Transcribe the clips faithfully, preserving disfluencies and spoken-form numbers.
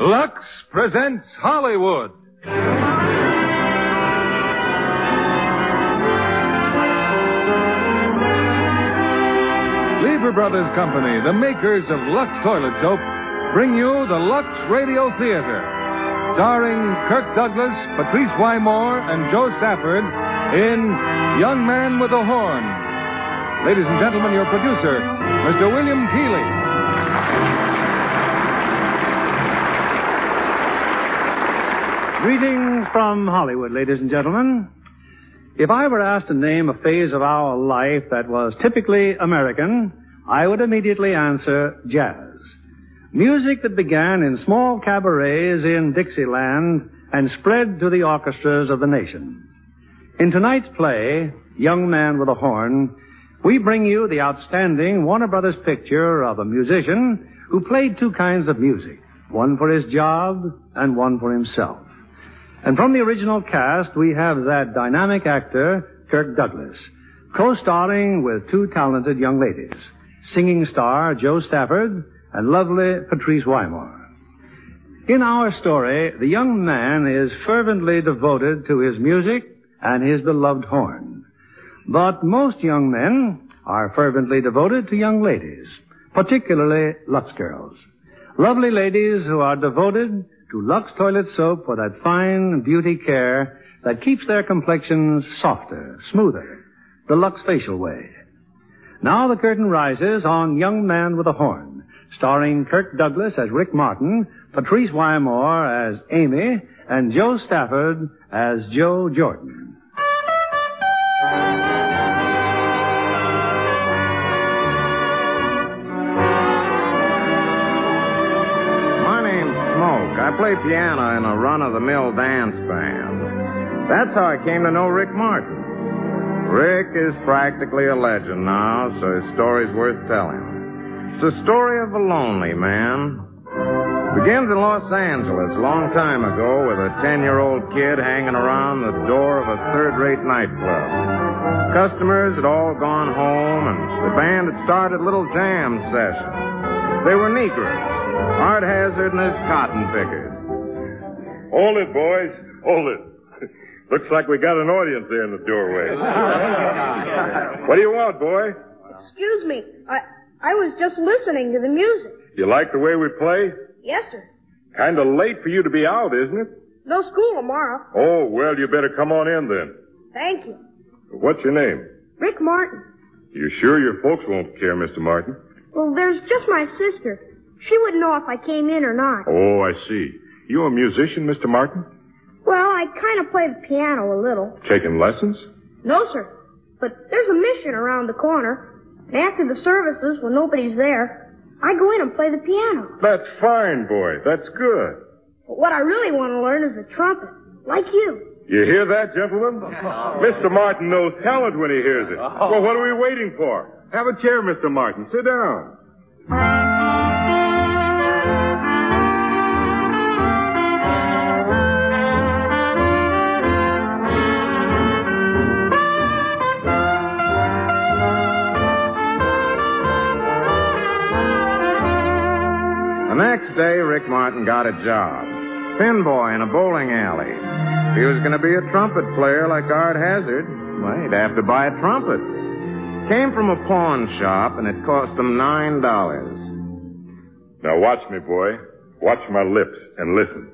Lux presents Hollywood. Lever Brothers Company, the makers of Lux Toilet Soap, bring you the Lux Radio Theater, starring Kirk Douglas, Patrice Wymore, and Joe Stafford in Young Man with a Horn. Ladies and gentlemen, your producer, Mister William Keighley. Greetings from Hollywood, ladies and gentlemen. If I were asked to name a phase of our life that was typically American, I would immediately answer jazz. Music that began in small cabarets in Dixieland and spread to the orchestras of the nation. In tonight's play, Young Man with a Horn, we bring you the outstanding Warner Brothers picture of a musician who played two kinds of music, one for his job and one for himself. And from the original cast, we have that dynamic actor, Kirk Douglas, co-starring with two talented young ladies, singing star Joe Stafford and lovely Patrice Wymore. In our story, the young man is fervently devoted to his music and his beloved horn. But most young men are fervently devoted to young ladies, particularly Lux girls. Lovely ladies who are devoted to Lux Toilet Soap for that fine beauty care that keeps their complexions softer, smoother, the Lux facial way. Now the curtain rises on Young Man with a Horn, starring Kirk Douglas as Rick Martin, Patrice Wymore as Amy, and Joe Stafford as Joe Jordan. I play piano in a run-of-the-mill dance band. That's how I came to know Rick Martin. Rick is practically a legend now, so his story's worth telling. It's the story of a lonely man. It begins in Los Angeles a long time ago with a ten-year-old kid hanging around the door of a third-rate nightclub. Customers had all gone home, and the band had started little jam sessions. They were Negroes. Art Hazard and his cotton pickers. Hold it, boys. Hold it. Looks like we got an audience there in the doorway. What do you want, boy? Excuse me. I I was just listening to the music. You like the way we play? Yes, sir. Kind of late for you to be out, isn't it? No school tomorrow. Oh, well, you better come on in then. Thank you. What's your name? Rick Martin. You sure your folks won't care, Mister Martin? Well, there's just my sister. She wouldn't know if I came in or not. Oh, I see. You a musician, Mister Martin? Well, I kind of play the piano a little. Taking lessons? No, sir. But there's a mission around the corner. And after the services, when nobody's there, I go in and play the piano. That's fine, boy. That's good. But what I really want to learn is the trumpet, like you. You hear that, gentlemen? Mister Martin knows talent when he hears it. Well, what are we waiting for? Have a chair, Mister Martin. Sit down. The next day, Rick Martin got a job. Pin boy in a bowling alley. If he was going to be a trumpet player like Art Hazard, well, he'd have to buy a trumpet. Came from a pawn shop, and it cost him nine dollars. Now watch me, boy. Watch my lips and listen.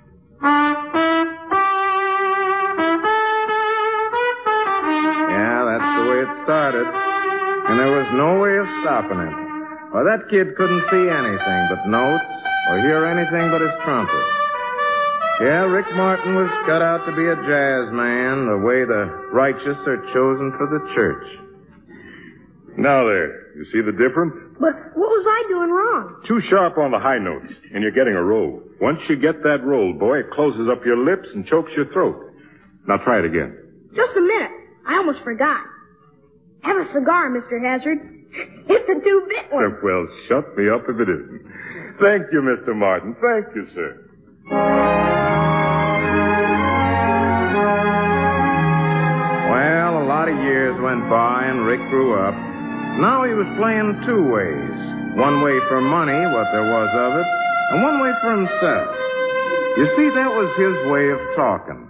Yeah, that's the way it started. And there was no way of stopping it. Well, that kid couldn't see anything but notes or hear anything but his trumpet. Yeah, Rick Martin was cut out to be a jazz man, the way the righteous are chosen for the church. Now there, you see the difference? But what was I doing wrong? Too sharp on the high notes, and you're getting a roll. Once you get that roll, boy, it closes up your lips and chokes your throat. Now try it again. Just a minute. I almost forgot. Have a cigar, Mister Hazard. It's a two-bit one. Well, shut me up if it isn't. Thank you, Mister Martin. Thank you, sir. Well, a lot of years went by and Rick grew up. Now he was playing two ways. One way for money, what there was of it, and one way right for himself. You see, that was his way of talking.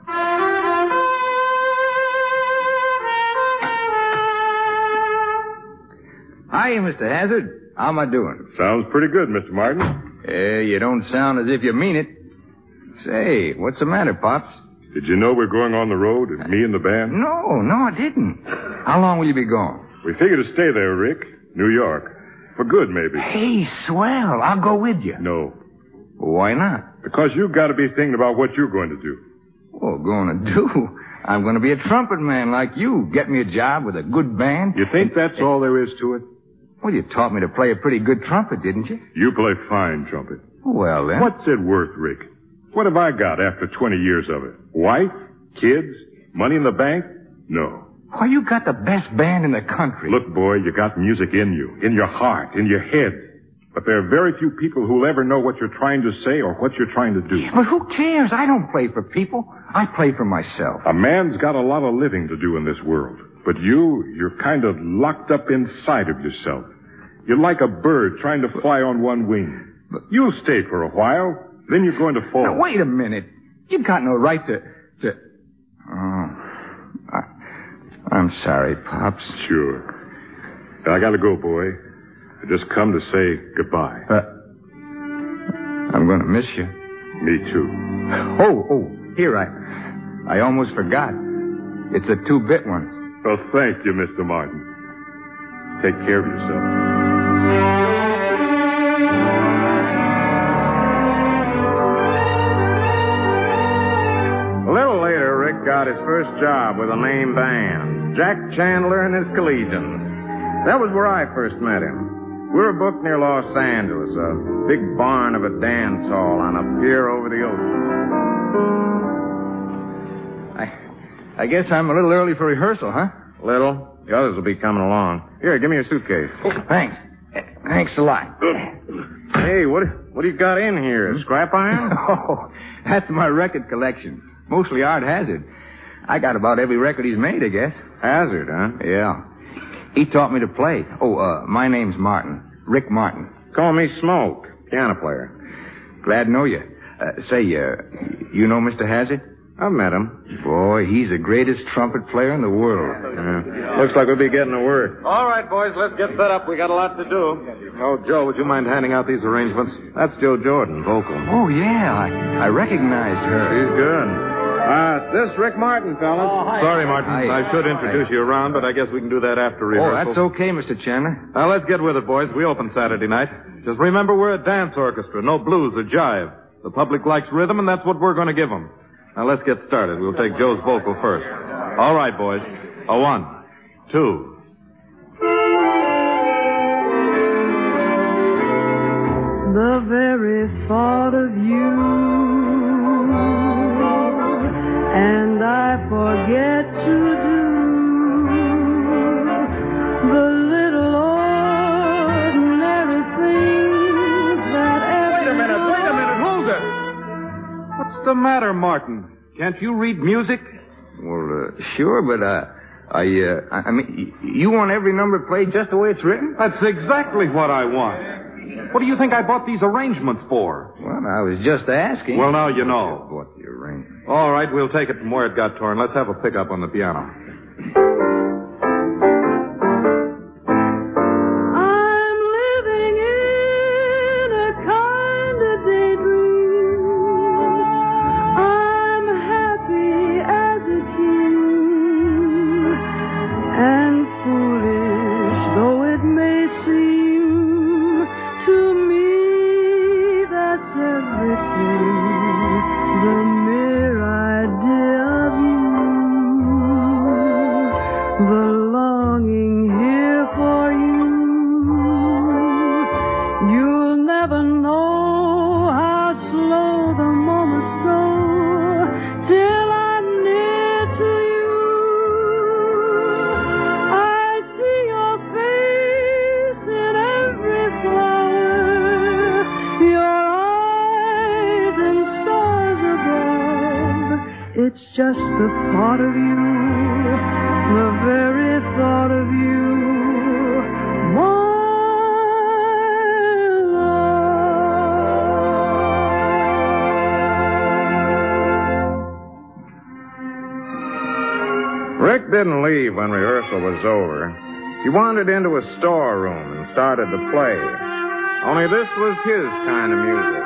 Hi, Mister Hazard. How am I doing? Sounds pretty good, Mister Martin. Eh, you don't sound as if you mean it. Say, what's the matter, Pops? Did you know we're going on the road, me and the band? No, no, I didn't. How long will you be gone? We figure to stay there, Rick. New York. For good, maybe. Hey, swell. I'll go with you. No. Why not? Because you've got to be thinking about what you're going to do. Well, going to do? I'm going to be a trumpet man like you. Get me a job with a good band. You think that's all there is to it? Well, you taught me to play a pretty good trumpet, didn't you? You play fine trumpet. Well, then. What's it worth, Rick? What have I got after twenty years of it? Wife? Kids? Money in the bank? No. Why, you got the best band in the country. Look, boy, you got music in you, in your heart, in your head. But there are very few people who'll ever know what you're trying to say or what you're trying to do. But who cares? I don't play for people. I play for myself. A man's got a lot of living to do in this world. But you, you're kind of locked up inside of yourself. You're like a bird trying to fly on one wing. But you'll stay for a while, then you're going to fall. Now, wait a minute. You got no right to... to... Oh, I, I'm sorry, Pops. Sure. I gotta go, boy. I just come to say goodbye. Uh, I'm going to miss you. Me too. Oh, oh, here, I... I almost forgot. It's a two-bit one. Well, thank you, Mister Martin. Take care of yourself. A little later, Rick got his first job with a name band, Jack Chandler and his Collegians. That was where I first met him. We were booked near Los Angeles, a big barn of a dance hall on a pier over the ocean. I, I guess I'm a little early for rehearsal, huh? Little. The others will be coming along. Here, give me your suitcase. Oh, thanks. Thanks a lot. Hey, what what do you got in here? Scrap iron? Oh, that's my record collection. Mostly Art Hazard. I got about every record he's made, I guess. Hazard, huh? Yeah. He taught me to play. Oh, uh, my name's Martin. Rick Martin. Call me Smoke, piano player. Glad to know you. Uh, say, uh, you know Mister Hazard? I've met him. Boy, he's the greatest trumpet player in the world. Uh, looks like we'll be getting to work. All right, boys, let's get set up. We got a lot to do. Oh, Joe, would you mind handing out these arrangements? That's Joe Jordan, vocal. Oh, yeah, I, I recognized her. She's good. Uh, this is Rick Martin, fellas. Oh, Sorry, Martin. Hi. I should introduce Hi. you around, but I guess we can do that after rehearsal. Oh, that's okay, Mister Chandler. Now, let's get with it, boys. We open Saturday night. Just remember, we're a dance orchestra, no blues or jive. The public likes rhythm, and that's what we're going to give them. Now, let's get started. We'll take Joe's vocal first. All right, boys. A one, two. The very thought of you, and I forget to do the little ordinary things that every... Wait a minute, wait a minute, hold it! What's the matter, Martin? Can't you read music? Well, uh, sure, but, uh, I, uh, I I mean, y- you want every number played just the way it's written? That's exactly what I want. What do you think I bought these arrangements for? Well, I was just asking. Well, now you know. What the arrangement? All right, we'll take it from where it got torn. Let's have a pickup on the piano. I'm living in a kind of daydream. I'm happy as a king, and foolish though it may seem to me, that's everything. The mere idea of you, the longing here for you. You'll never know how slow the moments go till I'm near to you. I see your face in every flower, your eyes in stars above. It's just the thought of you, the very thought of you, my love. Rick didn't leave when rehearsal was over. He wandered into a storeroom and started to play. Only this was his kind of music.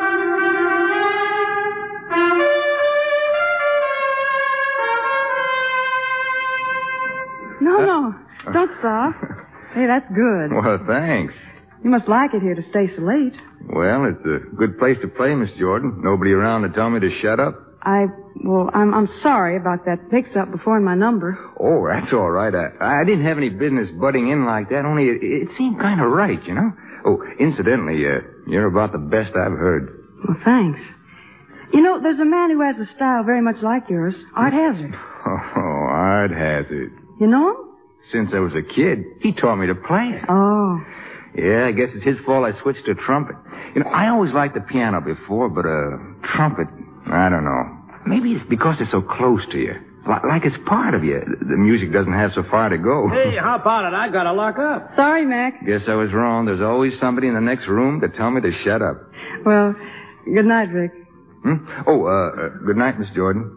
No, no. Don't stop. Hey, that's good. Well, thanks. You must like it here to stay so late. Well, it's a good place to play, Miss Jordan. Nobody around to tell me to shut up. I, well, I'm I'm sorry about that mix-up before in my number. Oh, that's all right. I, I didn't have any business butting in like that, only it, it seemed kind of right, you know? Oh, incidentally, uh, you're about the best I've heard. Well, thanks. You know, there's a man who has a style very much like yours, Art Hazard. Oh, Art Hazard. You know him? Since I was a kid, he taught me to play it. Oh. Yeah, I guess it's his fault I switched to trumpet. You know, I always liked the piano before, but uh, trumpet, I don't know. Maybe it's because it's so close to you. Like it's part of you. The music doesn't have so far to go. Hey, how about it? I gotta lock up. Sorry, Mac. Guess I was wrong. There's always somebody in the next room to tell me to shut up. Well, good night, Rick. Hmm? Oh, uh, uh, good night, Miss Jordan.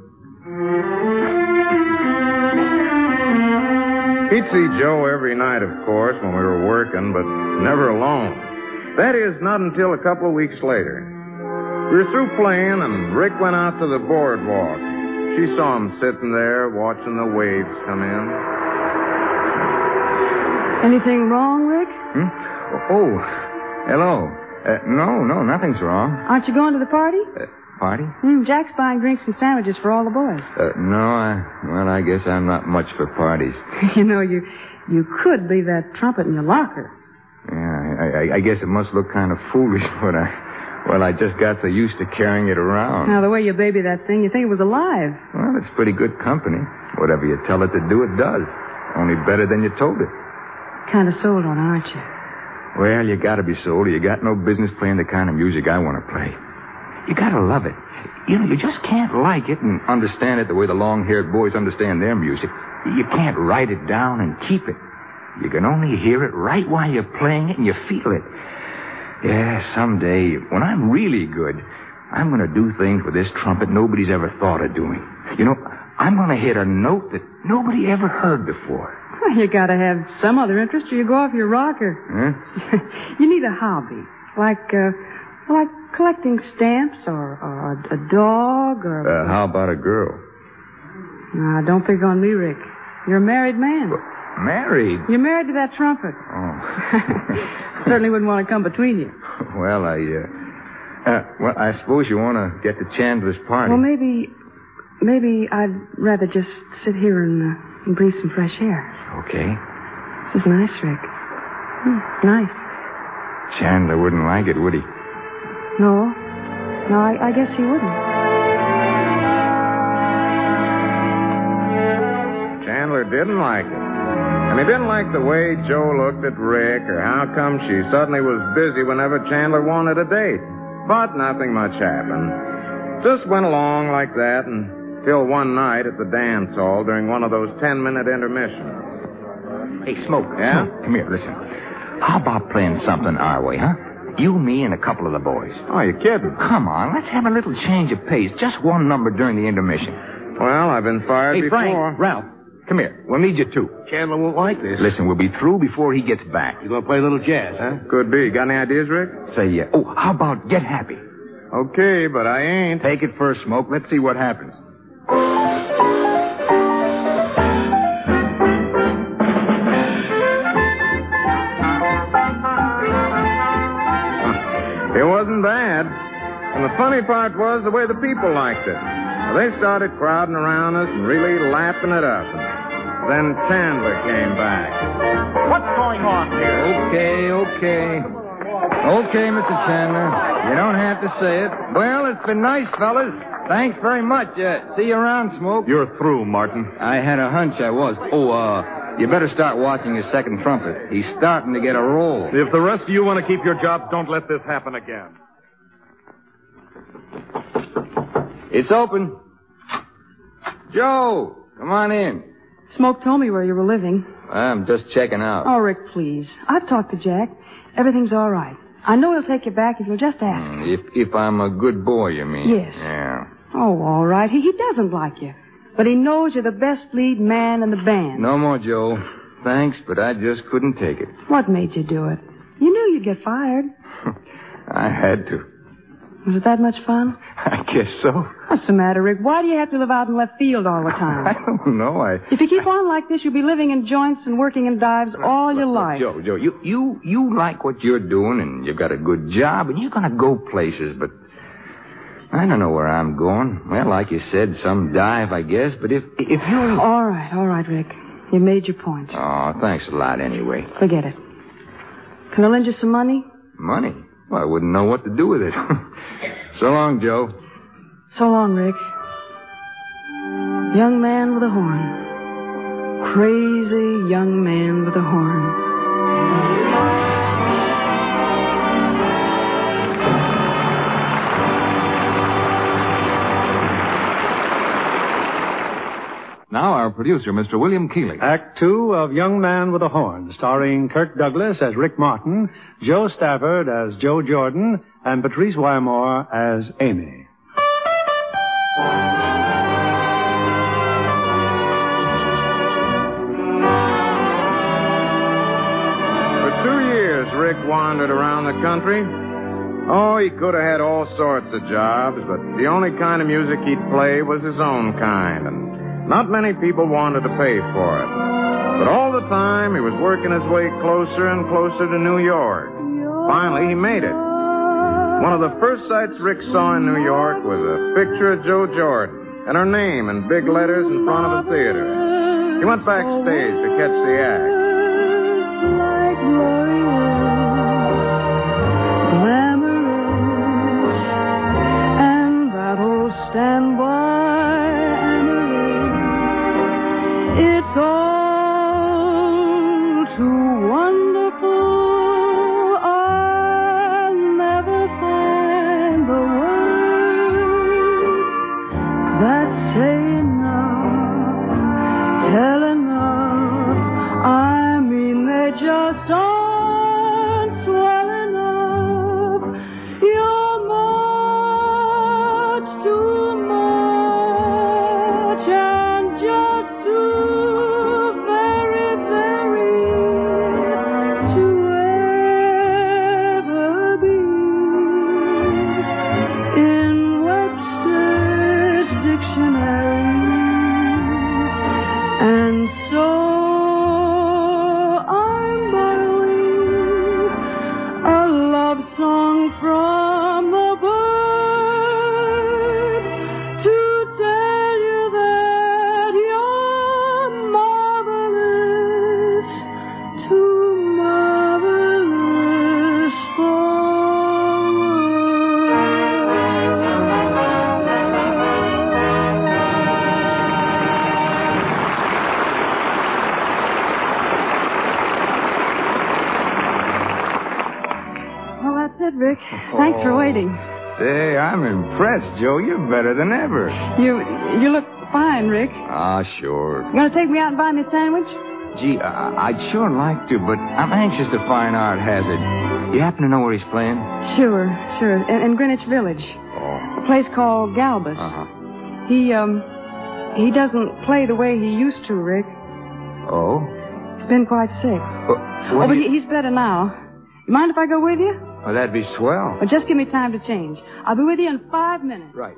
He'd see Joe every night, of course, when we were working, but never alone. That is, not until a couple of weeks later. We were through playing, and Rick went out to the boardwalk. She saw him sitting there, watching the waves come in. Anything wrong, Rick? Hmm? Oh, hello. Uh, no, no, nothing's wrong. Aren't you going to the party? Uh, party? Mm, Jack's buying drinks and sandwiches for all the boys. Uh, no, I, well, I guess I'm not much for parties. You know, you you could leave that trumpet in your locker. Yeah, I, I, I guess it must look kind of foolish, but I, well, I just got so used to carrying it around. Now, the way you baby that thing, you think it was alive. Well, it's pretty good company. Whatever you tell it to do, it does. Only better than you told it. Kind of sold on, aren't you? Well, you gotta be sold or you got no business playing the kind of music I want to play. You gotta love it. You know, you just can't like it and understand it the way the long-haired boys understand their music. You can't write it down and keep it. You can only hear it right while you're playing it and you feel it. Yeah, someday, when I'm really good, I'm going to do things with this trumpet nobody's ever thought of doing. You know, I'm going to hit a note that nobody ever heard before. Well, you got to have some other interest or you go off your rocker. Huh? You need a hobby, like uh, like collecting stamps or, or a dog or... Uh, how about a girl? Nah, don't pick on me, Rick. You're a married man. Well, married? You're married to that trumpet. Oh. Certainly wouldn't want to come between you. Well, I, uh, uh, well, I suppose you want to get to Chandler's party. Well, maybe, maybe I'd rather just sit here and, uh, and breathe some fresh air. Okay. This is nice, Rick. Hmm, nice. Chandler wouldn't like it, would he? No. No, I, I guess he wouldn't. Chandler didn't like it. And he didn't like the way Joe looked at Rick or how come she suddenly was busy whenever Chandler wanted a date. But nothing much happened. Just went along like that until one night at the dance hall during one of those ten-minute intermissions. Hey, Smoke. Yeah? Smoke, come here, listen. How about playing something our way, huh? You, me, and a couple of the boys. Oh, you're kidding. Come on, let's have a little change of pace. Just one number during the intermission. Well, I've been fired hey, before. Frank, Ralph, come here. We'll need you, too. Chandler won't like this. Listen, we'll be through before he gets back. You gonna play a little jazz, huh? Could be. Got any ideas, Rick? Say, yeah. Oh, how about Get Happy? Okay, but I ain't. Take it first, Smoke. Let's see what happens. It wasn't bad. And the funny part was the way the people liked it. Well, they started crowding around us and really lapping it up. And then Chandler came back. What's going on here? Okay, okay. Okay, Mister Chandler. You don't have to say it. Well, it's been nice, fellas. Thanks very much. Uh, see you around, Smoke. You're through, Martin. I had a hunch I was. Oh, uh, you better start watching your second trumpet. He's starting to get a roll. If the rest of you want to keep your jobs, don't let this happen again. It's open. Joe, come on in. Smoke told me where you were living. I'm just checking out. Oh, Rick, please. I've talked to Jack. Everything's all right. I know he'll take you back if you'll just ask him. Mm, if if I'm a good boy, you mean? Yes. Yeah. Oh, all right. He, he doesn't like you. But he knows you're the best lead man in the band. No more, Joe. Thanks, but I just couldn't take it. What made you do it? You knew you'd get fired. I had to. Was it that much fun? I guess so. What's the matter, Rick? Why do you have to live out in left field all the time? I don't know. I. If you keep on like this, you'll be living in joints and working in dives all your life. Joe, Joe, you, you, you like what you're doing, and you've got a good job, and you're going to go places, but I don't know where I'm going. Well, like you said, some dive, I guess, but if if you... All right, all right, Rick. You made your point. Oh, thanks a lot anyway. Forget it. Can I lend you some money? Money? Well, I wouldn't know what to do with it. So long, Joe. So long, Rick. Young man with a horn. Crazy young man with a horn. Now our producer, Mister William Keeley. Act two of Young Man with a Horn, starring Kirk Douglas as Rick Martin, Joe Stafford as Joe Jordan, and Patrice Wymore as Amy. For two years, Rick wandered around the country. Oh, he could have had all sorts of jobs, but the only kind of music he'd play was his own kind, and not many people wanted to pay for it. But all the time, he was working his way closer and closer to New York. Finally, he made it. One of the first sights Rick saw in New York was a picture of Joe Jordan and her name in big letters in front of a theater. He went backstage to catch the act. And that old standby. It's all too wonderful. I'll never find the words that say enough, tell enough. I mean, they just aren't swell enough. You're much too much and just too Rick. Thanks for waiting. Say, I'm impressed, Joe. You're better than ever. You you look fine, Rick. Ah, sure. You going to take me out and buy me a sandwich? Gee, I- I'd sure like to, but I'm anxious to find Art Hazard. You happen to know where he's playing? Sure, sure. In, in Greenwich Village. Oh. A place called Galbus. Uh-huh. He, um, he doesn't play the way he used to, Rick. Oh? He's been quite sick. Uh, oh, but you... he, he's better now. You mind if I go with you? Oh, that'd be swell. Well, just give me time to change. I'll be with you in five minutes. Right.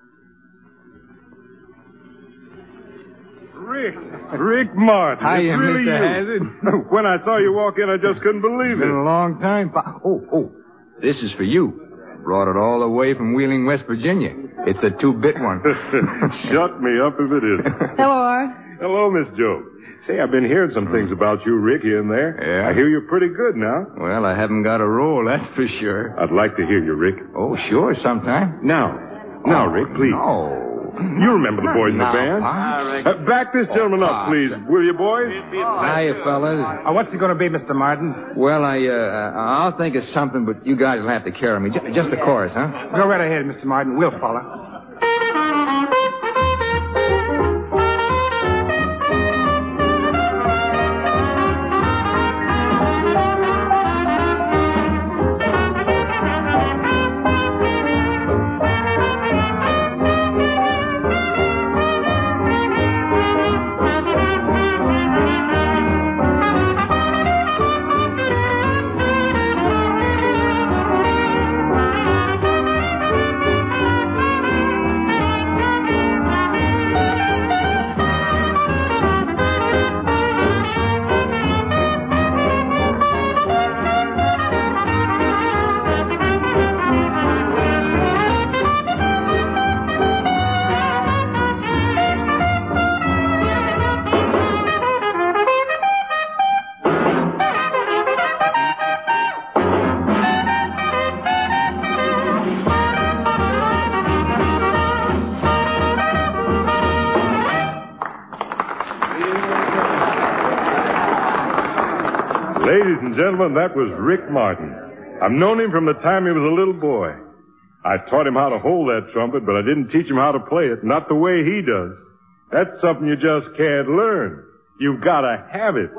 Rick. Rick Martin. Hiya, It's really Mister you. Hazard. When I saw you walk in, I just couldn't believe It's been it. a long time. Pa- Oh, oh. This is for you. Brought it all the way from Wheeling, West Virginia. It's a two-bit one. Shut me up if it is. Hello, Art. Hello, Miss Joe. Say, I've been hearing some things about you, Rick, here and there. Yeah? I hear you're pretty good now. Well, I haven't got a role, that's for sure. I'd like to hear you, Rick. Oh, sure, sometime. Now. Now, Oh, Rick, please. No. You remember the boys in the Now, band? Pops. Uh, back this gentleman Oh, up, please. Will you, boys? Hiya, fellas. Uh, what's he going to be, Mister Martin? Well, I, uh, I'll think of something, but you guys will have to carry me. Just, just the chorus, huh? Go right ahead, Mister Martin. We'll follow. and gentlemen, that was Rick Martin. I've known him from the time he was a little boy. I taught him how to hold that trumpet, but I didn't teach him how to play it, not the way he does. That's something you just can't learn. You've got to have it.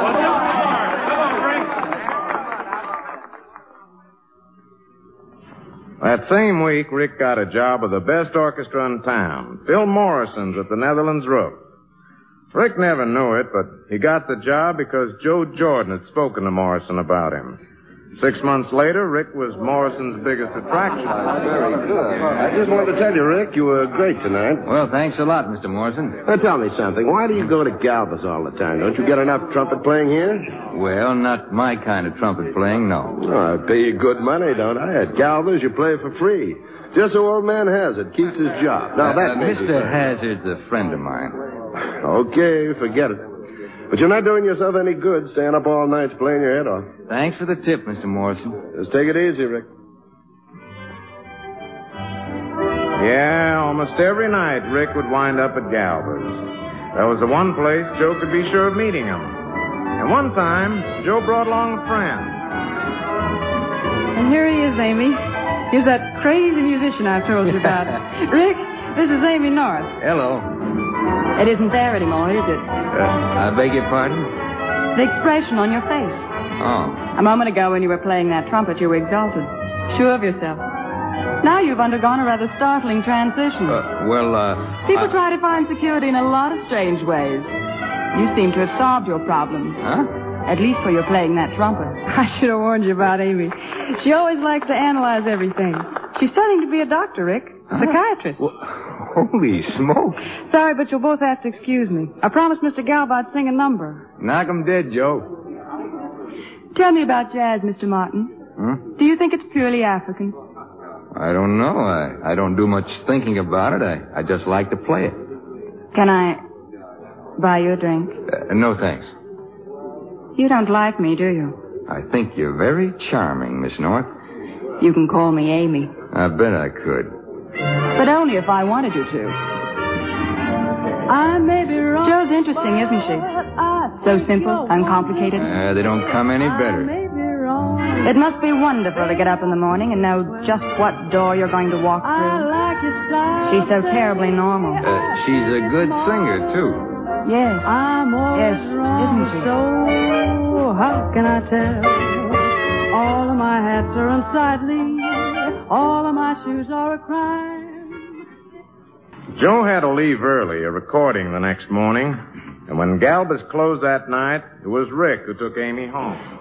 That same week, Rick got a job with the best orchestra in town, Phil Morrison's at the Netherlands Roof. Rick never knew it, but he got the job because Joe Jordan had spoken to Morrison about him. Six months later, Rick was Morrison's biggest attraction. Very good. I just wanted to tell you, Rick, you were great tonight. Well, thanks a lot, Mister Morrison. Now, tell me something. Why do you go to Galva's all the time? Don't you get enough trumpet playing here? Well, not my kind of trumpet playing, no. Oh, I pay you good money, don't I? At Galva's, you play for free. Just so old man Hazard keeps his job. Now, Uh, that uh, may be Mister fair. Hazard's a friend of mine. Okay, forget it. But you're not doing yourself any good staying up all night playing your head off. Thanks for the tip, Mister Morrison. Just take it easy, Rick. Yeah, almost every night, Rick would wind up at Galva's. That was the one place Joe could be sure of meeting him. And one time, Joe brought along a friend. And here he is, Amy. He's that crazy musician I've told you about. Rick, this is Amy North. Hello. It isn't there anymore, is it? Uh, I beg your pardon? The expression on your face. Oh. A moment ago when you were playing that trumpet, you were exalted. Sure of yourself. Now you've undergone a rather startling transition. Uh, well, uh... People I... try to find security in a lot of strange ways. You seem to have solved your problems. Huh? At least for your playing that trumpet. I should have warned you about Amy. She always likes to analyze everything. She's studying to be a doctor, Rick. A psychiatrist. Well, holy smoke. Sorry, but you'll both have to excuse me. I promised Mister Galba I'd sing a number. Knock 'em dead, Joe. Tell me about jazz, Mister Martin. Hmm? Do you think it's purely African? I don't know. I, I don't do much thinking about it. I, I just like to play it. Can I buy you a drink? Uh, no, thanks. You don't like me, do you? I think you're very charming, Miss North. You can call me Amy. I bet I could. But only if I wanted you to. I may be wrong. Jo's interesting, isn't she? So simple, uncomplicated. Uh, they don't come any better. It must be wonderful to get up in the morning and know just what door you're going to walk through. She's so terribly normal. Uh, she's a good singer, too. Yes. Yes, isn't she? So how can I tell? All of my hats are unsightly. All of my shoes are a crime. Joe had to leave early, a recording the next morning. And when Galba's closed that night, it was Rick who took Amy home.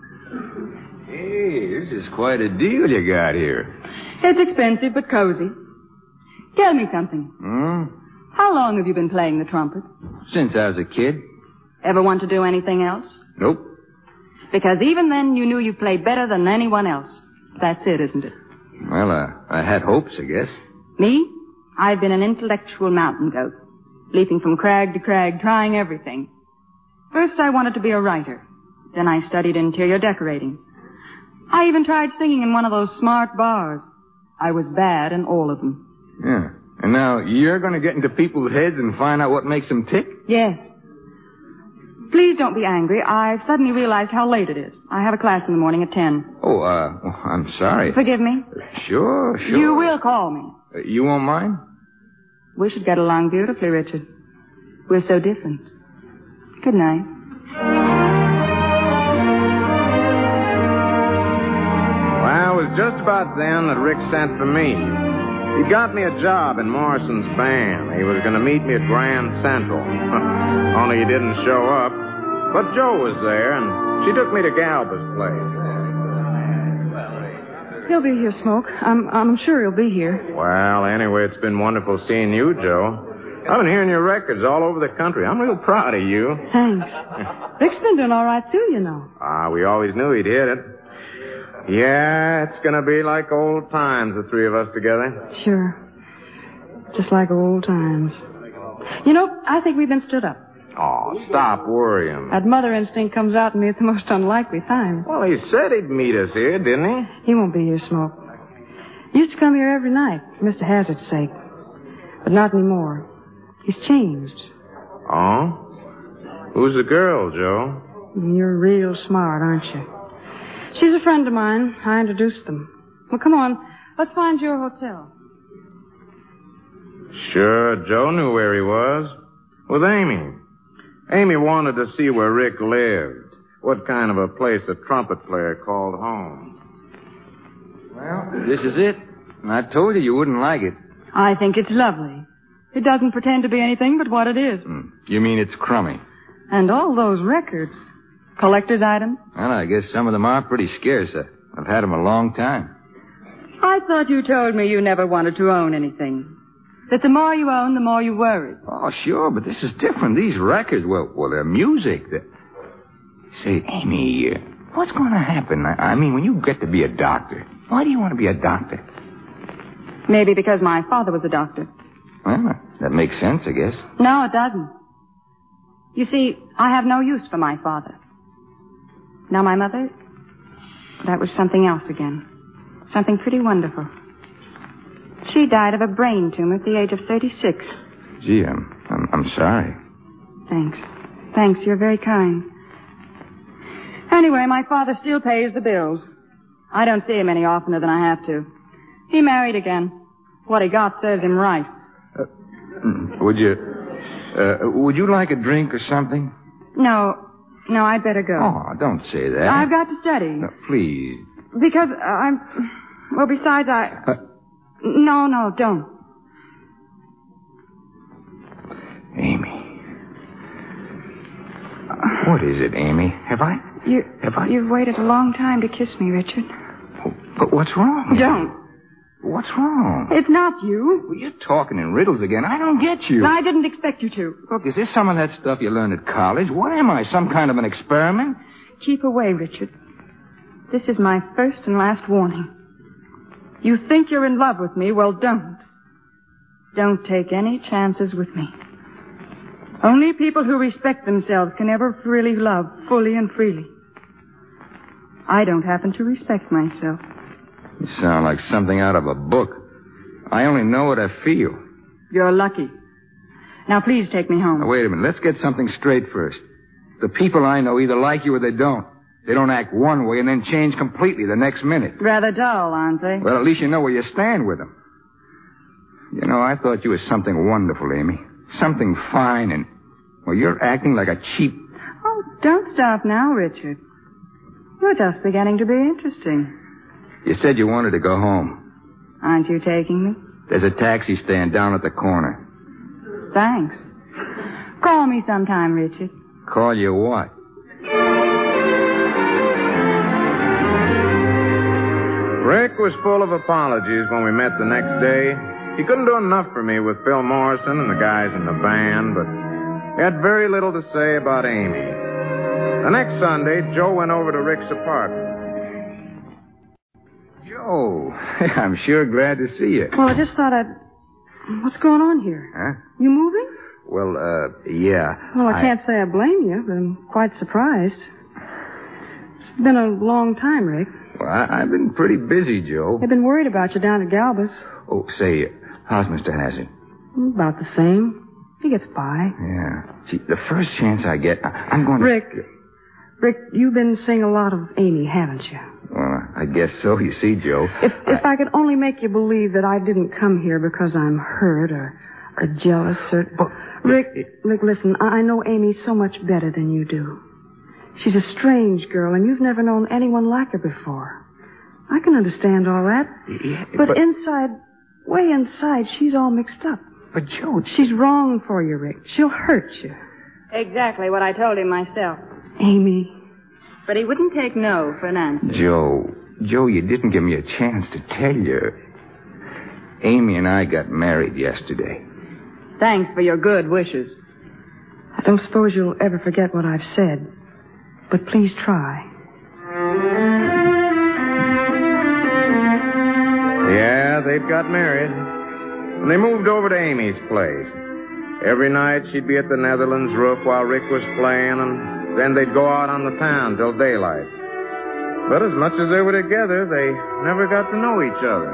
Hey, this is quite a deal you got here. It's expensive but cozy. Tell me something. Hmm? How long have you been playing the trumpet? Since I was a kid. Ever want to do anything else? Nope. Because even then you knew you played better than anyone else. That's it, isn't it? Well, uh, I had hopes, I guess. Me? I've been an intellectual mountain goat, leaping from crag to crag, trying everything. First I wanted to be a writer. Then I studied interior decorating. I even tried singing in one of those smart bars. I was bad in all of them. Yeah. And now you're going to get into people's heads and find out what makes them tick? Yes. Please don't be angry. I've suddenly realized how late it is. I have a class in the morning at ten. Oh, uh, well, I'm sorry. Forgive me? Sure, sure. You will call me. Uh, you won't mind? We should get along beautifully, Richard. We're so different. Good night. Well, it was just about then that Rick sent for me. He got me a job in Morrison's band. He was going to meet me at Grand Central. Only he didn't show up. But Joe was there, and she took me to Galba's place. He'll be here, Smoke. I'm I'm sure he'll be here. Well, anyway, it's been wonderful seeing you, Joe. I've been hearing your records all over the country. I'm real proud of you. Thanks. Rick's been doing all right, too, you know. Ah, we always knew he'd hit it. Yeah, it's going to be like old times, the three of us together. Sure. Just like old times. You know, I think we've been stood up. Oh, stop worrying. That mother instinct comes out in me at the most unlikely times. Well, he said he'd meet us here, didn't he? He won't be here, Smoke. He used to come here every night, for Mister Hazard's sake. But not anymore. He's changed. Oh? Who's the girl, Joe? You're real smart, aren't you? She's a friend of mine. I introduced them. Well, come on. Let's find your hotel. Sure, Joe knew where he was. With Amy. Amy wanted to see where Rick lived. What kind of a place a trumpet player called home. Well, this is it. I told you you wouldn't like it. I think it's lovely. It doesn't pretend to be anything but what it is. Mm. You mean it's crummy? And all those records. Collector's items? Well, I guess some of them are pretty scarce. I've had them a long time. I thought you told me you never wanted to own anything. That the more you own, the more you worry. Oh, sure, but this is different. These records, well, well they're music. They're... Say, Amy, uh, what's going to happen? I, I mean, when you get to be a doctor, why do you want to be a doctor? Maybe because my father was a doctor. Well, that makes sense, I guess. No, it doesn't. You see, I have no use for my father. Now, my mother, that was something else again. Something pretty wonderful. She died of a brain tumor at the age of thirty-six. Gee, I'm, I'm, I'm sorry. Thanks. Thanks, you're very kind. Anyway, my father still pays the bills. I don't see him any oftener than I have to. He married again. What he got serves him right. Uh, would you, uh, would you like a drink or something? No. No, I'd better go. Oh, don't say that. I've got to study. No, please. Because uh, I'm... Well, besides, I... Uh, no, no, don't. Amy. What is it, Amy? Have I... You, have I... You've waited a long time to kiss me, Richard. Oh, but what's wrong? Don't. What's wrong? It's not you. Well, you're talking in riddles again. I don't get you. I didn't expect you to. Look, is this some of that stuff you learned at college? What am I, some kind of an experiment? Keep away, Richard. This is my first and last warning. You think you're in love with me? Well, don't. Don't take any chances with me. Only people who respect themselves can ever really love fully and freely. I don't happen to respect myself. You sound like something out of a book. I only know what I feel. You're lucky. Now, please take me home. Now, wait a minute. Let's get something straight first. The people I know either like you or they don't. They don't act one way and then change completely the next minute. Rather dull, aren't they? Well, at least you know where you stand with them. You know, I thought you were something wonderful, Amy. Something fine and... Well, you're acting like a cheap... Oh, don't stop now, Richard. You're just beginning to be interesting. You said you wanted to go home. Aren't you taking me? There's a taxi stand down at the corner. Thanks. Call me sometime, Richard. Call you what? Rick was full of apologies when we met the next day. He couldn't do enough for me with Phil Morrison and the guys in the band, but he had very little to say about Amy. The next Sunday, Joe went over to Rick's apartment. Joe, I'm sure glad to see you. Well, I just thought I'd... What's going on here? Huh? You moving? Well, uh, yeah. Well, I, I can't say I blame you, but I'm quite surprised. It's been a long time, Rick. Well, I, I've been pretty busy, Joe. I've been worried about you down at Galbus. Oh, say, how's Mister Hazzard? About the same. He gets by. Yeah. See, the first chance I get, I, I'm going to... Rick, Rick, you've been seeing a lot of Amy, haven't you? Well, I guess so. You see, Joe. If I... if I could only make you believe that I didn't come here because I'm hurt or, or jealous or... But, Rick, it... Rick, listen, I know Amy so much better than you do. She's a strange girl, and you've never known anyone like her before. I can understand all that. Yeah, but, but inside, way inside, she's all mixed up. But, Joe... She's wrong for you, Rick. She'll hurt you. Exactly what I told him myself. Amy... But he wouldn't take no for an answer. Joe, Joe, you didn't give me a chance to tell you. Amy and I got married yesterday. Thanks for your good wishes. I don't suppose you'll ever forget what I've said. But please try. Yeah, they've got married. And they moved over to Amy's place. Every night she'd be at the Netherlands roof while Rick was playing, and then they'd go out on the town till daylight. But as much as they were together, they never got to know each other.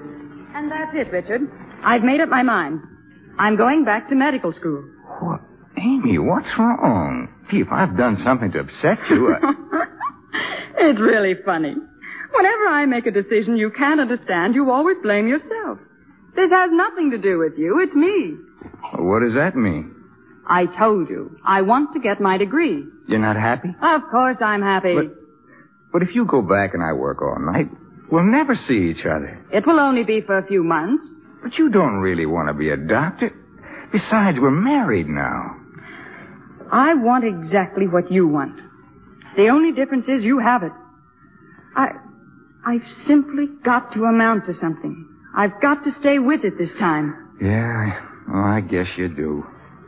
And that's it, Richard. I've made up my mind. I'm going back to medical school. What? Amy, what's wrong? Gee, if I've done something to upset you, I... It's really funny. Whenever I make a decision you can't understand, you always blame yourself. This has nothing to do with you. It's me. Well, what does that mean? I told you. I want to get my degree. You're not happy? Of course I'm happy. But, but if you go back and I work all night, we'll never see each other. It will only be for a few months. But you don't really want to be a doctor. Besides, we're married now. I want exactly what you want. The only difference is you have it. I, I've simply got to amount to something. I've got to stay with it this time. Yeah, well, I guess you do.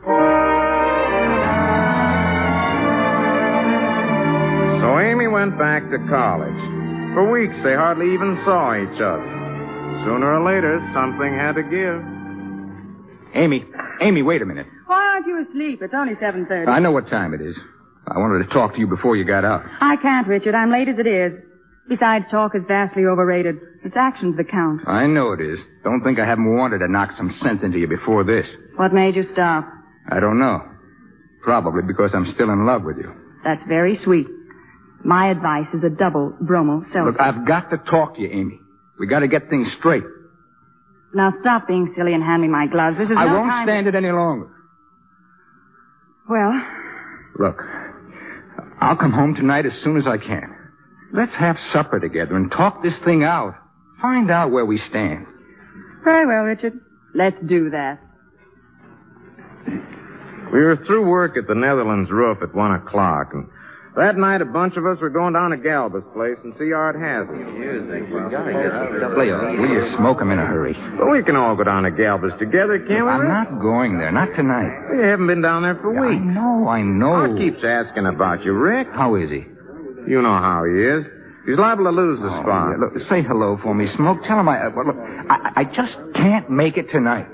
So Amy went back to college. For weeks, they hardly even saw each other. Sooner or later, something had to give. Amy, Amy, wait a minute. Why aren't you asleep? It's only seven thirty. I know what time it is. I wanted to talk to you before you got out. I can't, Richard. I'm late as it is. Besides, talk is vastly overrated. It's actions that count. I know it is. Don't think I haven't wanted to knock some sense into you before this. What made you stop? I don't know. Probably because I'm still in love with you. That's very sweet. My advice is a double bromo seltzer. Look, I've got to talk to you, Amy. We got to get things straight. Now stop being silly and hand me my gloves. This is I no won't time... stand it any longer. Well? Look, I'll come home tonight as soon as I can. Let's have supper together and talk this thing out. Find out where we stand. Very well, Richard. Let's do that. We were through work at the Netherlands roof at one o'clock, and that night a bunch of us were going down to Galba's place and see Art Hazard. Music. We gotta get Leo, will you smoke him in a hurry? But we can all go down to Galba's together, can't we? I'm not going there. Not tonight. You haven't been down there for weeks. I know, I know. Art keeps asking about you, Rick. How is he? You know how he is. He's liable to lose the oh, spot. Yeah. Look, say hello for me, Smoke. Tell him I... Uh, well, look, I, I just can't make it tonight.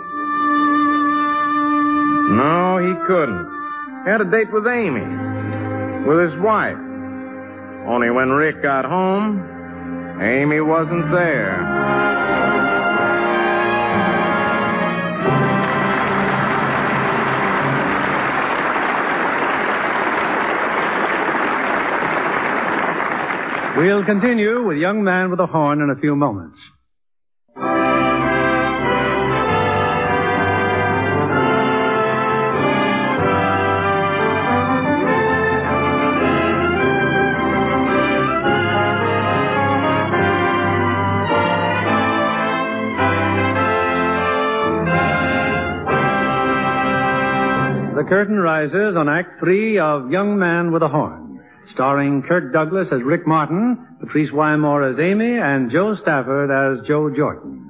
No, he couldn't. He had a date with Amy. With his wife. Only when Rick got home, Amy wasn't there. We'll continue with Young Man with a Horn in a few moments. The curtain rises on Act Three of Young Man with a Horn, starring Kirk Douglas as Rick Martin, Patrice Wymore as Amy, and Joe Stafford as Joe Jordan.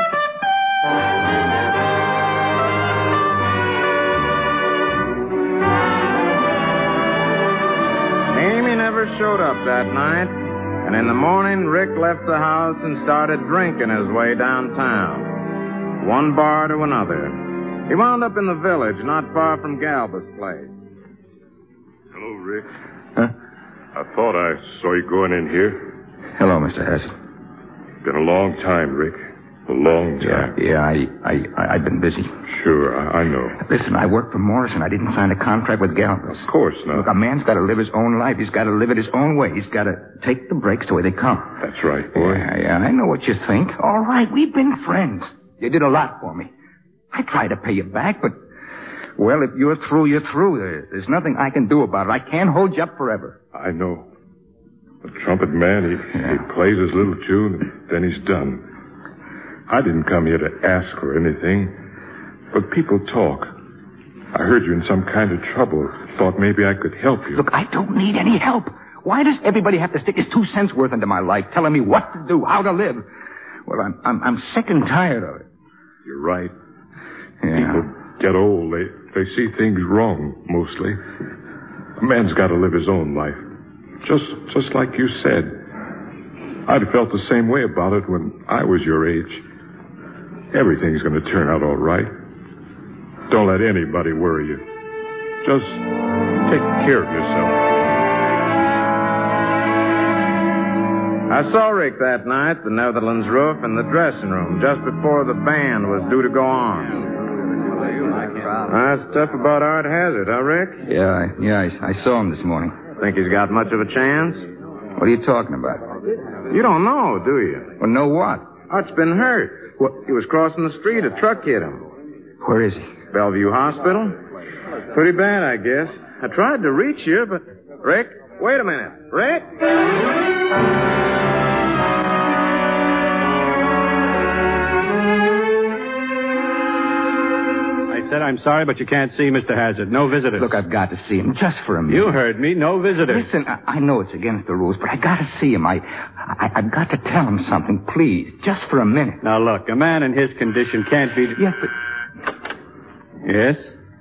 Amy never showed up that night, and in the morning, Rick left the house and started drinking his way downtown. One bar to another. He wound up in the village, not far from Galba's place. Hello, Rick. Huh? I thought I saw you going in here. Hello, Mister Hassett. Been a long time, Rick. A long time. Yeah, yeah I, I, I, I've been busy. Sure, I, I know. Listen, I work for Morrison. I didn't sign a contract with Galba's. Of course not. Look, a man's got to live his own life. He's got to live it his own way. He's got to take the breaks the way they come. That's right, boy. Yeah, yeah, I know what you think. All right, we've been friends. You did a lot for me. I tried to pay you back, but, well, if you're through, you're through. There, there's nothing I can do about it. I can't hold you up forever. I know. The trumpet man, he, yeah. he plays his little tune, and then he's done. I didn't come here to ask for anything, but people talk. I heard you in some kind of trouble. Thought maybe I could help you. Look, I don't need any help. Why does everybody have to stick his two cents worth into my life, telling me what to do, how to live? Well, I'm I'm, I'm sick and tired of it. You're right. Yeah. People get old. They, they see things wrong, mostly. A man's got to live his own life. Just just like you said. I'd felt the same way about it when I was your age. Everything's going to turn out all right. Don't let anybody worry you. Just take care of yourself. I saw Rick that night at the Netherlands roof in the dressing room just before the band was due to go on. That's tough about Art Hazard, huh, Rick? Yeah, I, yeah, I, I saw him this morning. Think he's got much of a chance? What are you talking about? You don't know, do you? Well, know what? Art's been hurt. What? He was crossing the street. A truck hit him. Where is he? Bellevue Hospital. Pretty bad, I guess. I tried to reach you, but... Rick? Wait a minute. Rick? I said I'm sorry, but you can't see Mister Hazard. No visitors. Look, I've got to see him just for a minute. You heard me. No visitors. Listen, I, I know it's against the rules, but I got to see him. I, I, I've got to tell him something, please, just for a minute. Now, look, a man in his condition can't be... Yes, but... Yes?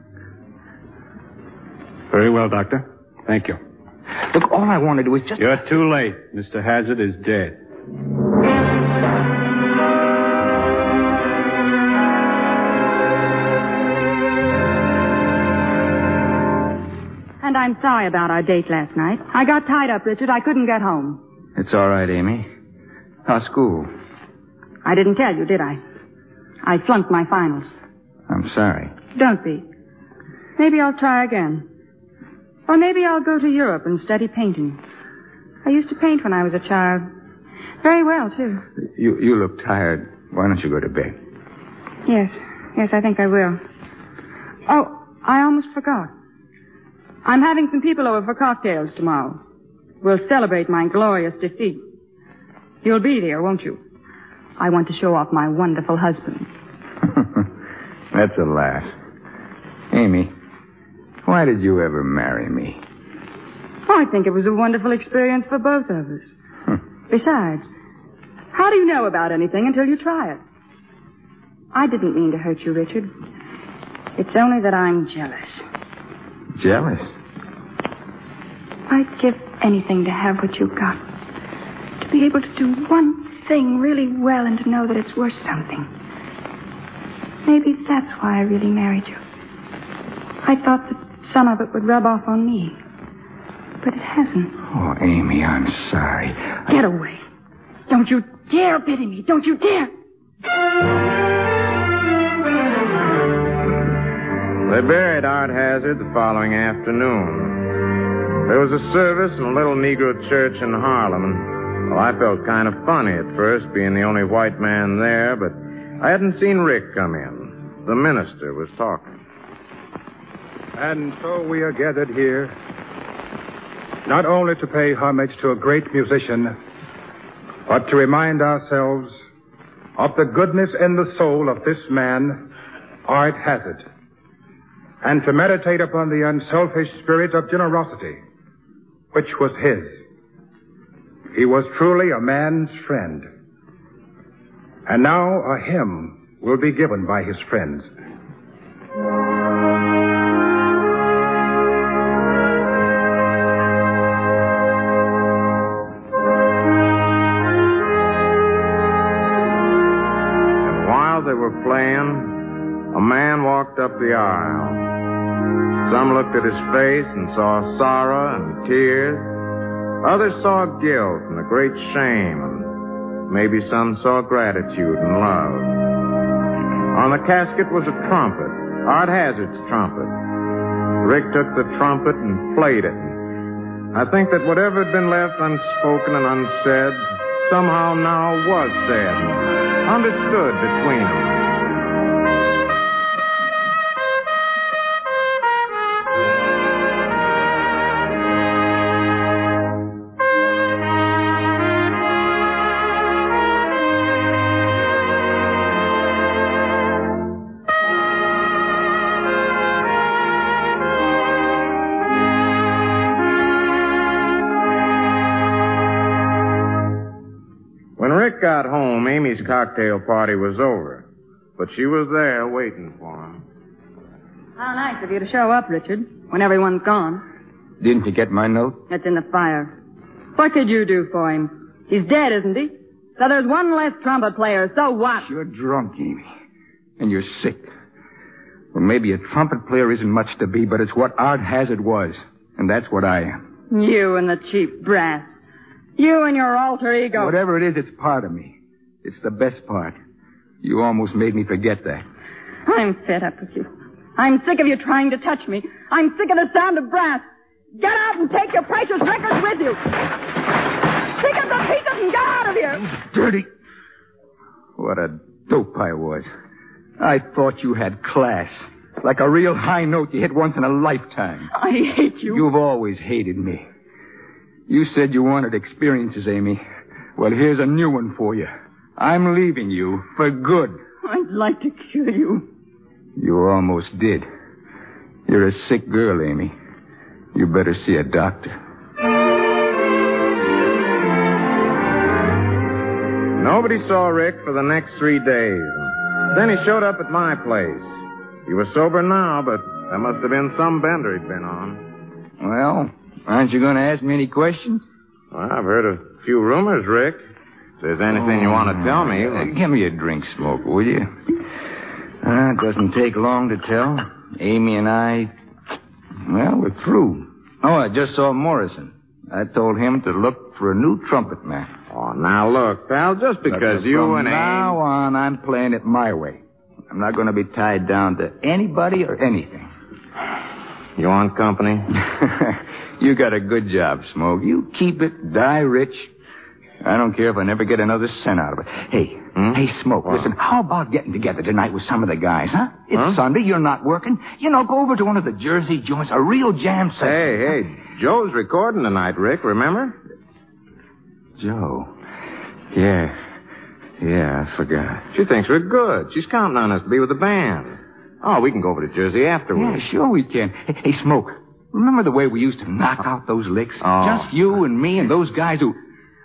Very well, Doctor. Thank you. Look, all I want to do is just... You're too late. Mister Hazard is dead. And I'm sorry about our date last night. I got tied up, Richard. I couldn't get home. It's all right, Amy. How's school? I didn't tell you, did I? I flunked my finals. I'm sorry. Don't be. Maybe I'll try again. Or maybe I'll go to Europe and study painting. I used to paint when I was a child. Very well, too. You you look tired. Why don't you go to bed? Yes. Yes, I think I will. Oh, I almost forgot. I'm having some people over for cocktails tomorrow. We'll celebrate my glorious defeat. You'll be there, won't you? I want to show off my wonderful husband. That's a laugh. Amy, why did you ever marry me? I think it was a wonderful experience for both of us. Besides, how do you know about anything until you try it? I didn't mean to hurt you, Richard. It's only that I'm jealous. Jealous? I'd give anything to have what you've got. To be able to do one thing really well and to know that it's worth something. Maybe that's why I really married you. I thought that some of it would rub off on me. But it hasn't. Oh, Amy, I'm sorry. Get away. Don't you dare pity me. Don't you dare. They buried Art Hazard the following afternoon. There was a service in a little Negro church in Harlem, and, well, I felt kind of funny at first, being the only white man there, but I hadn't seen Rick come in. The minister was talking. And so we are gathered here, not only to pay homage to a great musician, but to remind ourselves of the goodness in the soul of this man, Art Hazard, and to meditate upon the unselfish spirit of generosity which was his. He was truly a man's friend. And now a hymn will be given by his friends. And while they were playing, a man walked up the aisle. Some looked at his face and saw sorrow and tears. Others saw guilt and a great shame, and maybe some saw gratitude and love. On the casket was a trumpet, Art Hazard's trumpet. Rick took the trumpet and played it. I think that whatever had been left unspoken and unsaid somehow now was said and understood between them. Got home, Amy's cocktail party was over, but she was there waiting for him. How nice of you to show up, Richard, when everyone's gone. Didn't you get my note? It's in the fire. What could you do for him? He's dead, isn't he? So there's one less trumpet player, so what? You're drunk, Amy, and you're sick. Well, maybe a trumpet player isn't much to be, but it's what Art Hazard was, and that's what I am. You and the cheap brass. You and your alter ego. Whatever it is, it's part of me. It's the best part. You almost made me forget that. I'm fed up with you. I'm sick of you trying to touch me. I'm sick of the sound of brass. Get out and take your precious records with you. Pick up the pieces and get out of here. Dirty. What a dope I was. I thought you had class. Like a real high note you hit once in a lifetime. I hate you. You've always hated me. You said you wanted experiences, Amy. Well, here's a new one for you. I'm leaving you for good. I'd like to kill you. You almost did. You're a sick girl, Amy. You better see a doctor. Nobody saw Rick for the next three days. Then he showed up at my place. He was sober now, but there must have been some bender he'd been on. Well, aren't you going to ask me any questions? Well, I've heard a few rumors, Rick. If there's anything oh, you want to tell me... Uh, give me a drink, Smoke, will you? Uh, it doesn't take long to tell. Amy and I... Well, we're through. Oh, I just saw Morrison. I told him to look for a new trumpet man. Oh, now look, pal, just because you from and Amy... From now on, I'm playing it my way. I'm not going to be tied down to anybody or anything. You want company? You got a good job, Smoke. You keep it, die rich. I don't care if I never get another cent out of it. Hey, hmm? hey, Smoke, what? Listen, how about getting together tonight with some of the guys, huh? It's huh? Sunday, you're not working. You know, go over to one of the Jersey joints, a real jam session. Hey, hey, Joe's recording tonight, Rick, remember? Joe. Yeah. Yeah, I forgot. She thinks we're good. She's counting on us to be with the band. Oh, we can go over to Jersey afterwards. Yeah, sure we can. Hey, hey, Smoke, remember the way we used to knock out those licks? Oh. Just you and me and those guys who...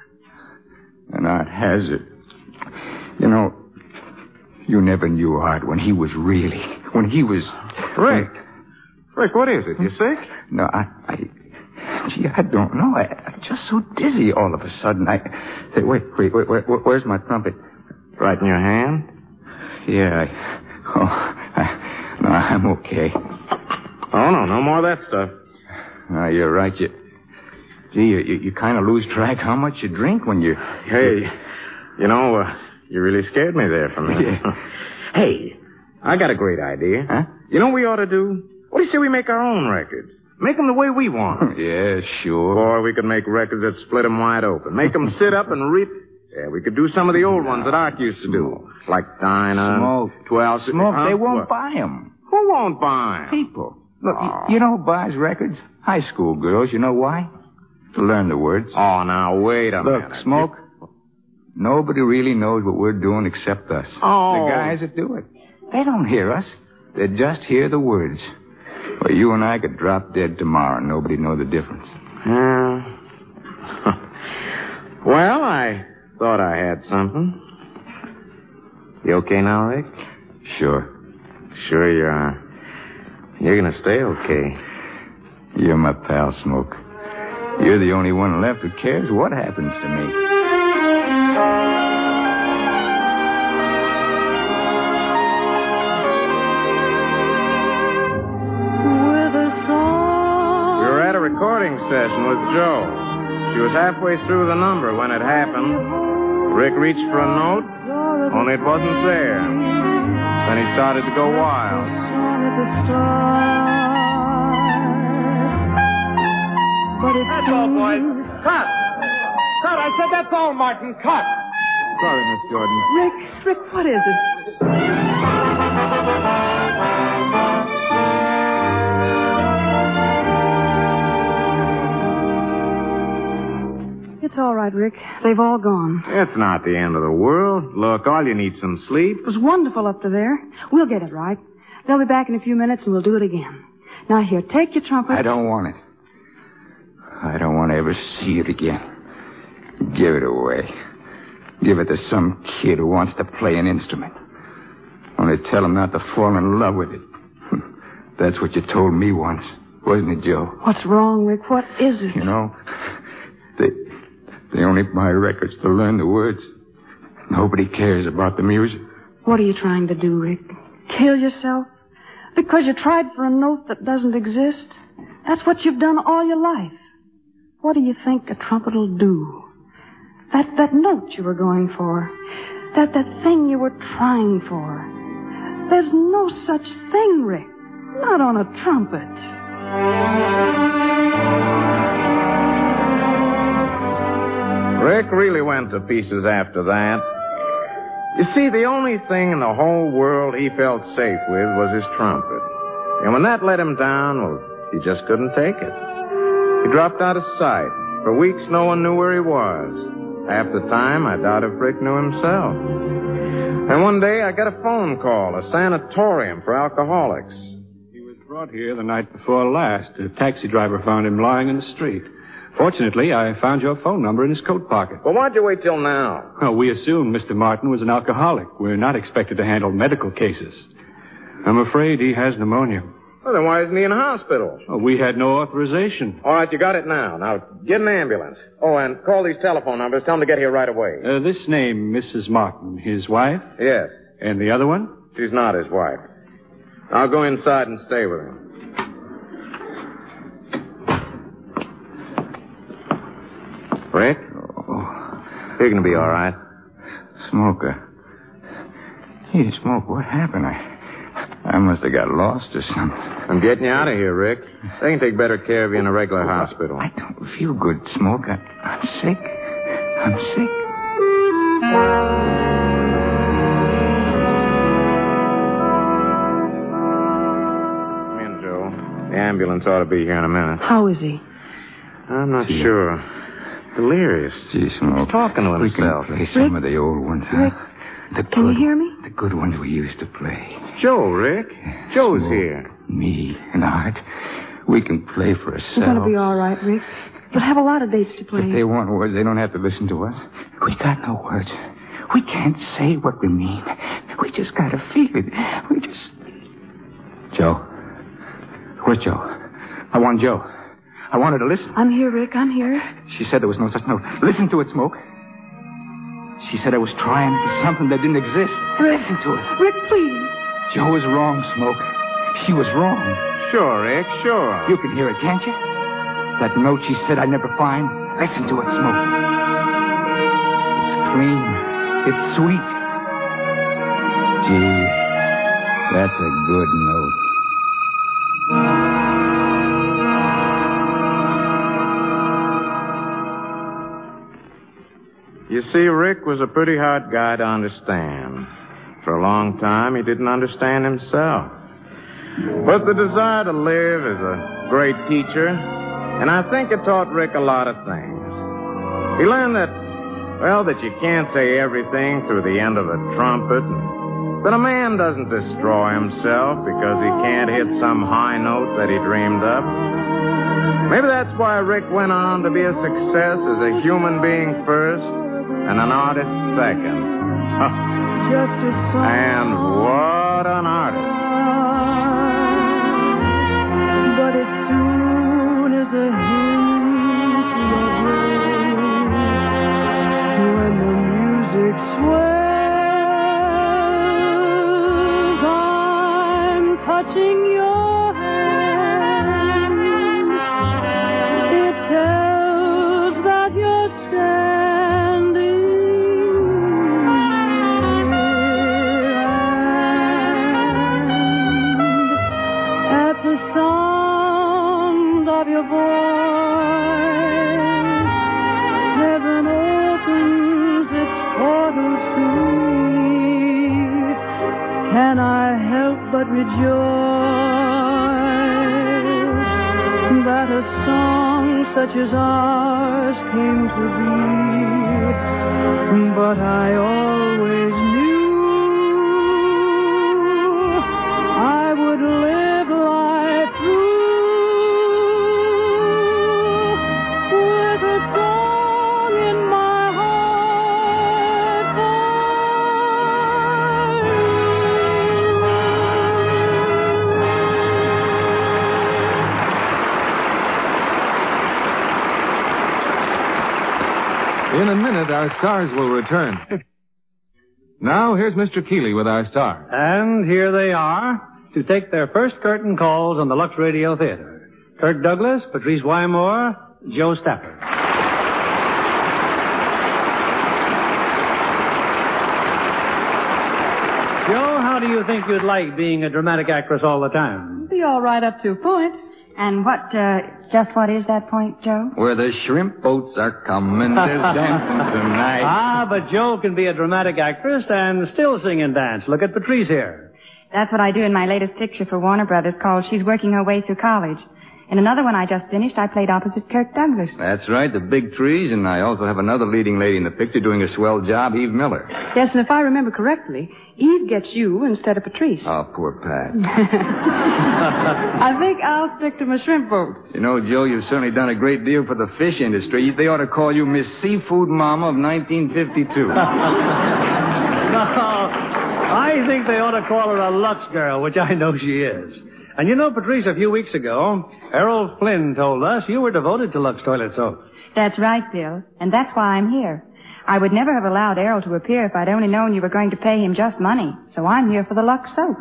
And Art has it. You know, you never knew Art when he was really... When he was... Rick. Rick, what is it? You sick? No, I... I Gee, I don't know. I, I'm just so dizzy all of a sudden. I say, wait, wait, wait, wait, where's my trumpet? Right in your hand? Yeah. I, oh, I, no, I'm okay. Oh, no, no more of that stuff. No, you're right. You, gee, you, you, you kind of lose track how much you drink when you... Hey, you know, uh, you really scared me there for a minute. Yeah. Hey, I got a great idea. Huh? You know what we ought to do? What do you say we make our own records? Make them the way we want. Yeah, sure. Or we could make records that split them wide open. Make them sit up and rip. Yeah, we could do some of the old ones that Art used to do. Like Dinah. Smoke. twelve. Smoke, huh? they won't What? buy them. Who won't buy them? People. Look, Oh. you, you know who buys records? High school girls. You know why? To learn the words. Oh, now, wait a Look, minute. Smoke, nobody really knows what we're doing except us. Oh. The guys that do it. They don't hear us. They just hear the words. Well, you and I could drop dead tomorrow and nobody know the difference. Yeah. Well, I thought I had something. You okay now, Rick? Sure. Sure you are. You're gonna stay okay. You're my pal, Smoke. You're the only one left who cares what happens to me. Recording session with Joe. She was halfway through the number when it happened. Rick reached for a note, only it wasn't there. Then he started to go wild. That's all, boys. Cut! Cut! I said that's all, Martin. Cut! Sorry, Miss Jordan. Rick, Rick, what is it? It's all right, Rick. They've all gone. It's not the end of the world. Look, all you need's some sleep. It was wonderful up to there. We'll get it right. They'll be back in a few minutes and we'll do it again. Now, here, take your trumpet. I don't want it. I don't want to ever see it again. Give it away. Give it to some kid who wants to play an instrument. Only tell him not to fall in love with it. That's what you told me once, wasn't it, Joe? What's wrong, Rick? What is it? You know, they... They only buy records to learn the words. Nobody cares about the music. What are you trying to do, Rick? Kill yourself? Because you tried for a note that doesn't exist? That's what you've done all your life. What do you think a trumpet will do? That, that note you were going for. That, that thing you were trying for. There's no such thing, Rick. Not on a trumpet. Rick really went to pieces after that. You see, the only thing in the whole world he felt safe with was his trumpet. And when that let him down, well, he just couldn't take it. He dropped out of sight. For weeks, no one knew where he was. Half the time, I doubt if Rick knew himself. And one day, I got a phone call, a sanatorium for alcoholics. He was brought here the night before last. A taxi driver found him lying in the street. Fortunately, I found your phone number in his coat pocket. Well, why'd you wait till now? Well, we assumed Mister Martin was an alcoholic. We're not expected to handle medical cases. I'm afraid he has pneumonia. Well, then why isn't he in a hospital? Well, we had no authorization. All right, you got it now. Now, get an ambulance. Oh, and call these telephone numbers. Tell them to get here right away. Uh, this name, Missus Martin, his wife? Yes. And the other one? She's not his wife. I'll go inside and stay with him. Rick? Oh. You're going to be all right. Smoker. Hey, Smoke, what happened? I... I must have got lost or something. I'm getting you out of here, Rick. They can take better care of you in a regular hospital. I don't feel good, Smoke. I, I'm sick. I'm sick. Come in, Joe. The ambulance ought to be here in a minute. How is he? I'm not Gee. sure. Delirious. Gee, Smoke. He's talking to We himself. can play some Rick? of the old ones, huh? Rick? The good, Can you hear me? The good ones we used to play. Joe, Rick. Joe's Smoke, here. Me and Art. We can play for ourselves. You're going to be all right, Rick. You'll have a lot of dates to play. If they want words, they don't have to listen to us. We got no words. We can't say what we mean. We just got to feel it. We just... Joe. Where's Joe? I want Joe. I want her to listen. I'm here, Rick. I'm here. She said there was no such note. Listen to it, Smoke. She said I was trying for something that didn't exist. Listen to it. Rick, please. Joe was wrong, Smoke. She was wrong. Sure, Rick, sure. You can hear it, can't you? That note she said I'd never find. Listen to it, Smoke. It's clean. It's sweet. Gee, that's a good note. You see, Rick was a pretty hard guy to understand. For a long time, he didn't understand himself. But the desire to live is a great teacher, and I think it taught Rick a lot of things. He learned that, well, that you can't say everything through the end of a trumpet, and that a man doesn't destroy himself because he can't hit some high note that he dreamed up. Maybe that's why Rick went on to be a success as a human being first and an artist second. Just a song. And what an artist. But as soon as a hint of rain, when the music swells, I'm touching your hand. It tells that you're standing at the sound of your voice. Heaven opens its portals to me. Can I help but rejoice that a song such as ours came to be? But I always knew I would live life through with a song in my heart In a minute, our stars will return. Now, here's Mister Keeley with our star. And here they are to take their first curtain calls on the Lux Radio Theater. Kirk Douglas, Patrice Wymore, Joe Stafford. Joe, how how do you think you'd like being a dramatic actress all the time? Be all right up to a point. And what, uh, just what is that point, Joe? Where the shrimp boats are coming, there's dancing tonight. Ah, but Joe can be a dramatic actress and still sing and dance. Look at Patrice here. That's what I do in my latest picture for Warner Brothers called She's Working Her Way Through College. In another one I just finished, I played opposite Kirk Douglas. That's right, the big trees, and I also have another leading lady in the picture doing a swell job, Eve Miller. Yes, and if I remember correctly, Eve gets you instead of Patrice. Oh, poor Pat. I think I'll stick to my shrimp boats. You know, Joe, you've certainly done a great deal for the fish industry. They ought to call you Miss Seafood Mama of nineteen fifty-two. No, I think they ought to call her a Lux girl, which I know she is. And you know, Patrice, a few weeks ago, Errol Flynn told us you were devoted to Lux toilet soap. That's right, Bill, and that's why I'm here. I would never have allowed Errol to appear if I'd only known you were going to pay him just money. So I'm here for the Lux soap.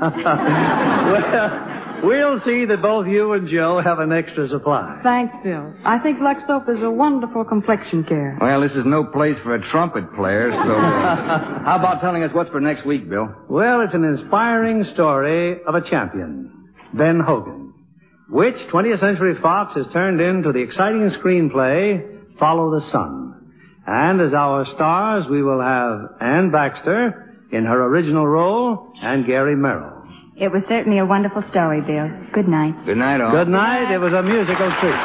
Well, we'll see that both you and Joe have an extra supply. Thanks, Bill. I think Lux soap is a wonderful complexion care. Well, this is no place for a trumpet player, so... Uh, how about telling us what's for next week, Bill? Well, it's an inspiring story of a champion, Ben Hogan, which twentieth Century Fox has turned into the exciting screenplay, Follow the Sun. And as our stars, we will have Ann Baxter in her original role and Gary Merrill. It was certainly a wonderful story, Bill. Good night. Good night, all. Good night. It was a musical treat.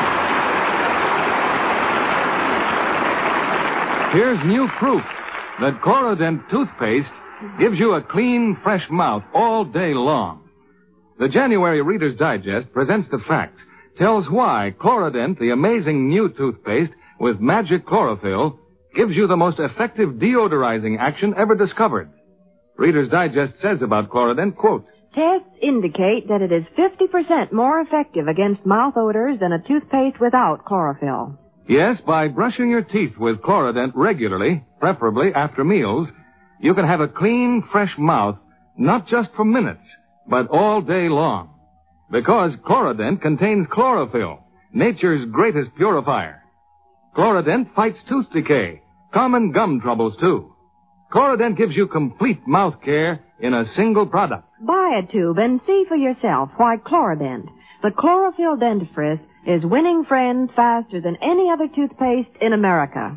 Here's new proof that Chlorodyne toothpaste gives you a clean, fresh mouth all day long. The January Reader's Digest presents the facts, tells why Chlorodyne, the amazing new toothpaste with magic chlorophyll, gives you the most effective deodorizing action ever discovered. Reader's Digest says about Chlorodyne, quote, Tests indicate that it is fifty percent more effective against mouth odors than a toothpaste without chlorophyll. Yes, by brushing your teeth with Chlorodyne regularly, preferably after meals, you can have a clean, fresh mouth, not just for minutes, but all day long. Because Chlorodyne contains chlorophyll, nature's greatest purifier. Chlorodyne fights tooth decay, common gum troubles, too. Chlorodyne gives you complete mouth care in a single product. Buy a tube and see for yourself why Chlorodyne, the chlorophyll dentifrice, is winning friends faster than any other toothpaste in America.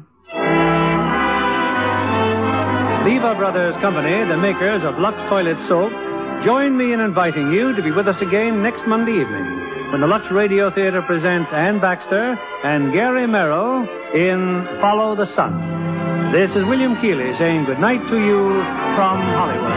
Lever Brothers Company, the makers of Lux Toilet Soap, join me in inviting you to be with us again next Monday evening when the Lux Radio Theater presents Ann Baxter and Gary Merrill in Follow the Sun. This is William Keighley saying good night to you from Hollywood.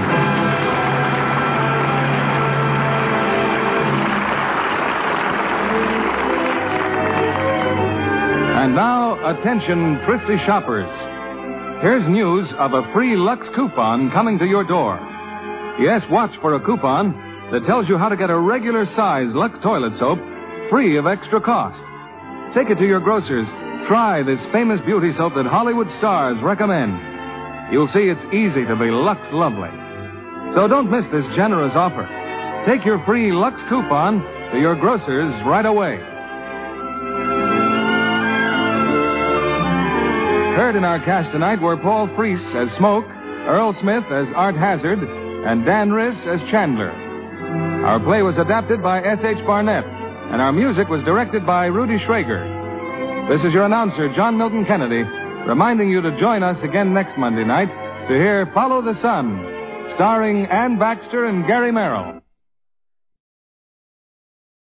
And now, attention, thrifty shoppers. Here's news of a free Lux coupon coming to your door. Yes, watch for a coupon that tells you how to get a regular size Lux toilet soap free of extra cost. Take it to your grocer's. Try this famous beauty soap that Hollywood stars recommend. You'll see it's easy to be Lux lovely. So don't miss this generous offer. Take your free Lux coupon to your grocer's right away. Heard in our cast tonight were Paul Freese as Smoke, Earl Smith as Art Hazard, and Dan Riss as Chandler. Our play was adapted by S H Barnett, and our music was directed by Rudy Schrager. This is your announcer, John Milton Kennedy, reminding you to join us again next Monday night to hear Follow the Sun, starring Ann Baxter and Gary Merrill.